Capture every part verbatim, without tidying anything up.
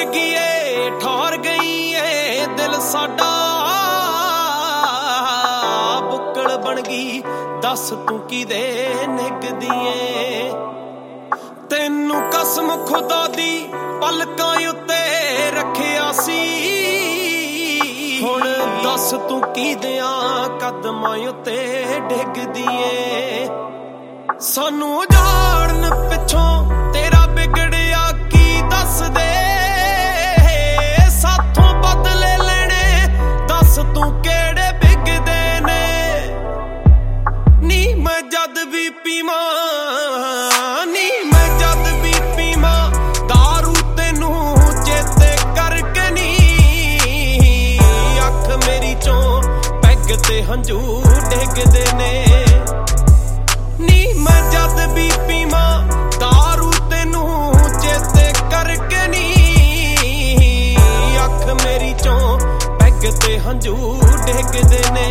गई ए ठहर गई ए दिल साडा बुक्कड़ बन गई दस तू किदे निकदी ए तैनू कसम खुदा दी पलकां उत्ते रखिया सी हुण दस तू किदियां कदमां उत्ते डिगदी ए सानू उजाड़न पिछों तेरा बिगड़िया की दस दे साथों बदले लेने दस तू केड़े बिगदे ने नी मैं जद भी पीवां नी मैं जद भी पीवां दारू तैनू चेते करके नी अख मेरी चों पैग ते हंझू डिगदे ने नी मैं जद भी पीवां दारू तैनू चेते करके नी अख मेरी चों पैग ते हंझू डिगदे ने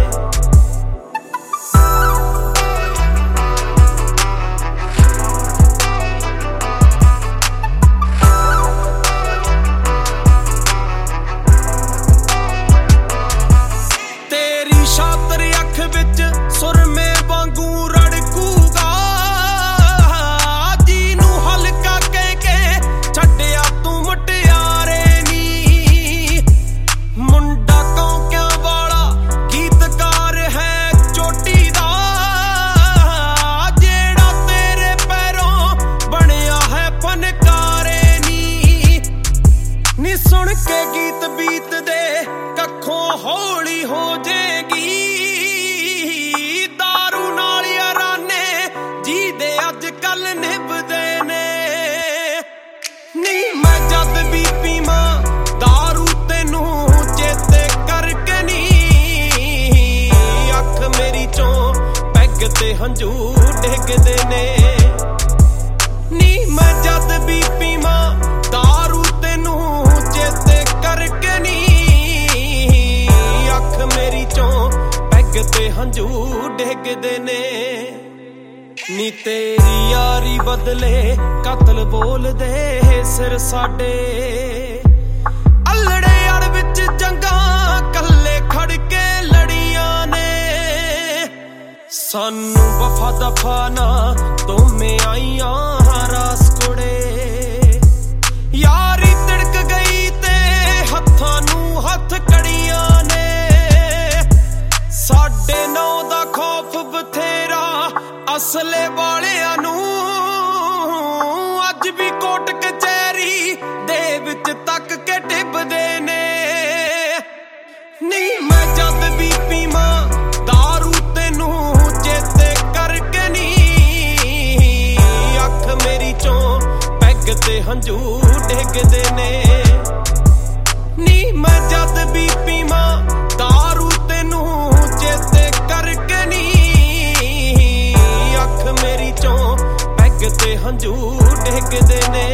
तेरी शातर अख विच सुरमे वांगू रड़कूगा जीनू हल्का कह के छड्डिया तू मुटियारे नी मुंडा कौंकियां वाला गीतकार है चोटी दा जेड़ा तेरे पैरों बनिया है फनकारे नी नी सुन के गीत बीत दे कखों हौली हो जेगी ते हंझू डिगदे ने नी मैं जद भी पीवां दारू तैनू चेते करके नी अख मेरी चों पैग ते हंझू डिगदे ने नी तेरी यारी बदले कतल बोल दे सिर साडे अल्लड़े अड़ विच जंगा कल्ले खड़ के लड़ियां ने सानू वफा दफा ना तुम्हें आईया रास कुड़े यारी तिड़क गई ते हत्थां नू हथ कड़ियां ने साडे नौ दा खौफ बथेरा असले वालियां नू अज भी कोट कचहरी दे विच तक के टिबदे ने नी मैं जद भी पीवां दारू तैनू चेते करके नी अख मेरी चों पैग ते हंझू डिगदे ने नी मैं जद भी पीवां दारू तैनू चेते करके नी अख मेरी चों पैग ते हंझू डिगदे ने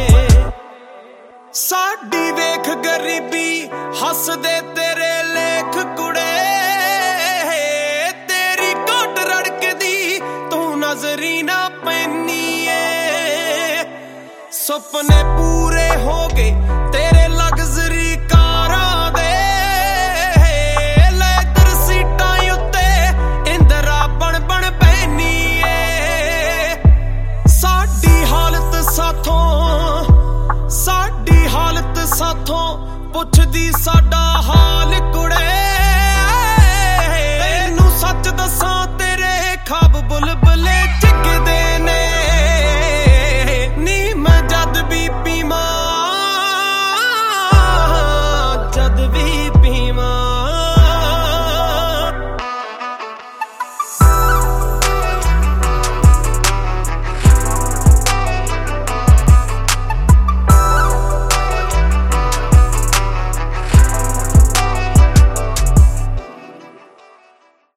साडी वेख गरीबी हसदे तेरे लेख कुड़े नजरी ना पैनी है सुपने पूरे हो गए तेरे लग्जरी कारां दे लैदर सीटां उत्ते इंदिरा बन बन पैनी है साडी हालत साथों साडी हालत साथों पुछदी साडा